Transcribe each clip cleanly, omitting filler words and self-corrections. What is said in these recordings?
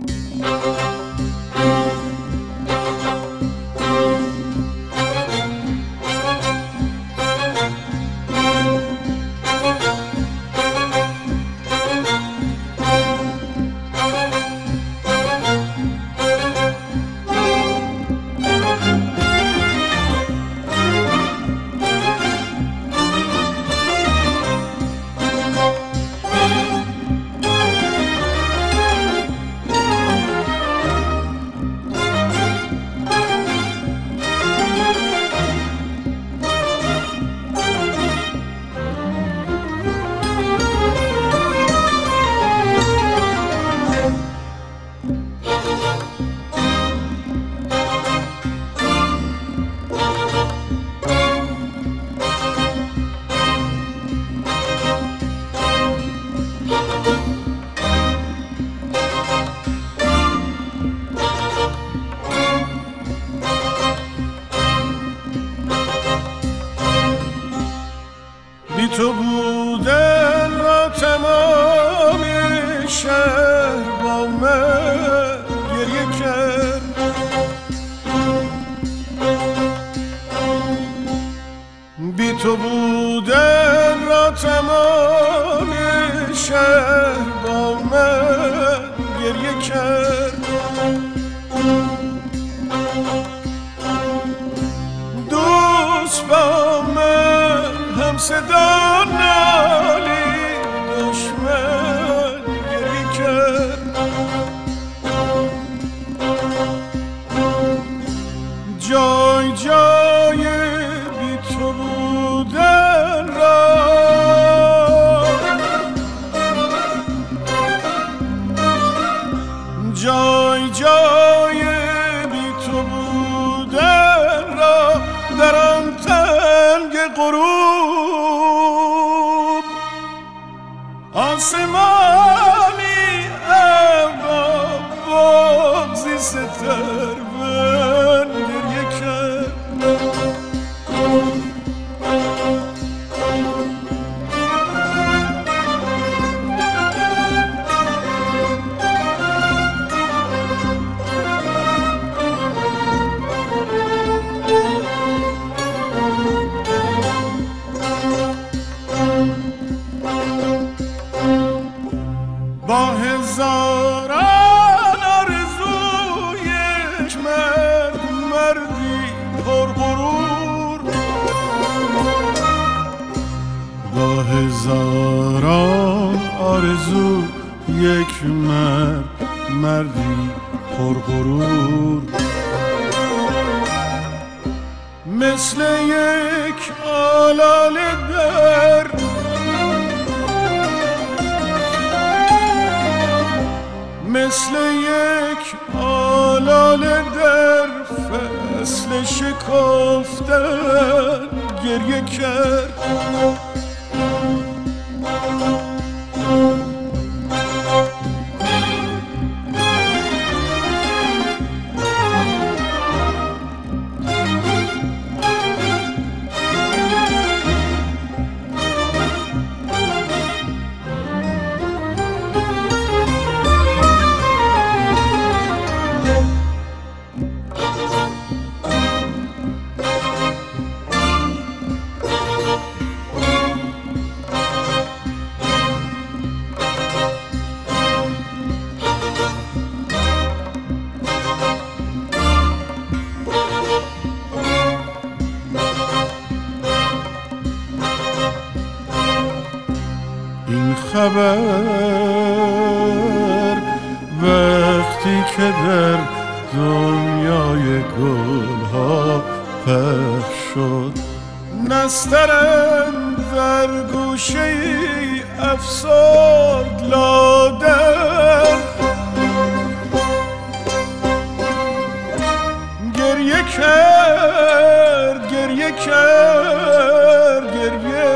بی تو بودن را تمام شهر با من گریه کرد. بی تو بودن را تمام شهر با من گریه کرد. دوست با من هم صدا نالی، دشمن گریه کرد. جای جای بی تو بودن را جای جای بی تو بودن را در آن تنگ غروب آسمانی ابرا بغضی ستر من گریه کرد. با هزاران آرزو یک مرد، مردی پرغرور. با هزاران آرزو یک مرد، مردی پرغرور. مثل یک آلاله در مثل یک آلاله در فصل شکفتن گریه کرد. خبر وقتی که در دنیای گلها پخش شد، نسترن در گوشه افسرد لادن گریه کرد، گریه کرد، گریه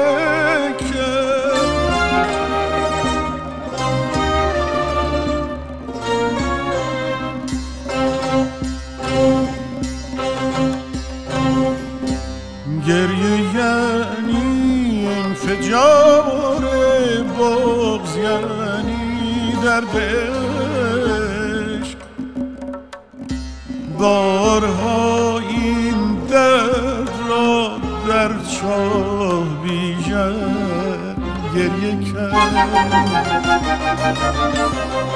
یعنی انفجار بغض، یعنی درد عشق. بارها این درد را در چاه بیژن گریه کرد.